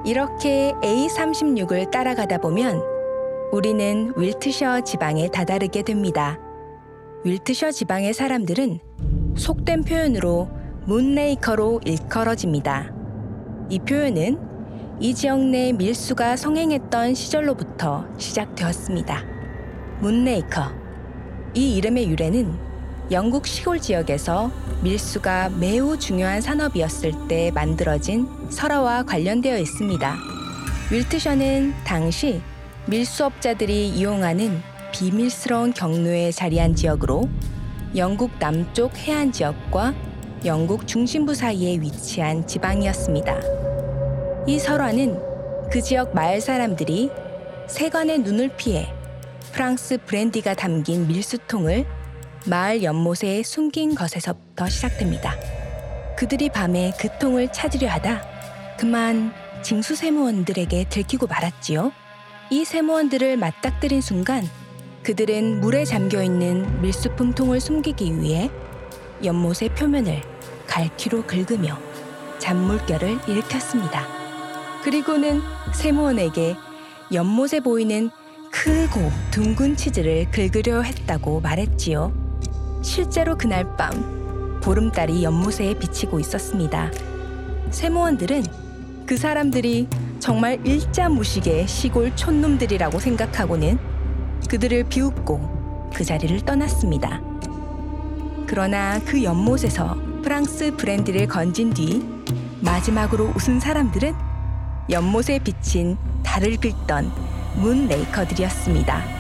이렇게 A36을 따라가다 보면 우리는 윌트셔 지방에 다다르게 됩니다. 윌트셔 지방의 사람들은 속된 표현으로 문레이커로 일컬어집니다. 이 표현은 이 지역 내 밀수가 성행했던 시절로부터 시작되었습니다. 문레이커. 이 이름의 유래는 영국 시골 지역에서 밀수가 매우 중요한 산업이었을 때 만들어진 설화와 관련되어 있습니다. 윌트셔는 당시 밀수업자들이 이용하는 비밀스러운 경로에 자리한 지역으로 영국 남쪽 해안 지역과 영국 중심부 사이에 위치한 지방이었습니다. 이 설화는 그 지역 마을 사람들이 세관의 눈을 피해 프랑스 브랜디가 담긴 밀수통을 마을 연못에 숨긴 것에서부터 시작됩니다. 그들이 밤에 그 통을 찾으려 하다 그만 징수 세무원들에게 들키고 말았지요. 이 세무원들을 맞닥뜨린 순간 그들은 물에 잠겨있는 밀수품 통을 숨기기 위해 연못의 표면을 갈퀴로 긁으며 잔물결을 일으켰습니다. 그리고는 세무원에게 연못에 보이는 크고 둥근 치즈를 긁으려 했다고 말했지요. 실제로 그날 밤 보름달이 연못에 비치고 있었습니다. 세무원들은 그 사람들이 정말 일자무식의 시골 촌놈들이라고 생각하고는 그들을 비웃고 그 자리를 떠났습니다. 그러나 그 연못에서 프랑스 브랜디를 건진 뒤 마지막으로 웃은 사람들은 연못에 비친 달을 긁던 문레이커들이었습니다.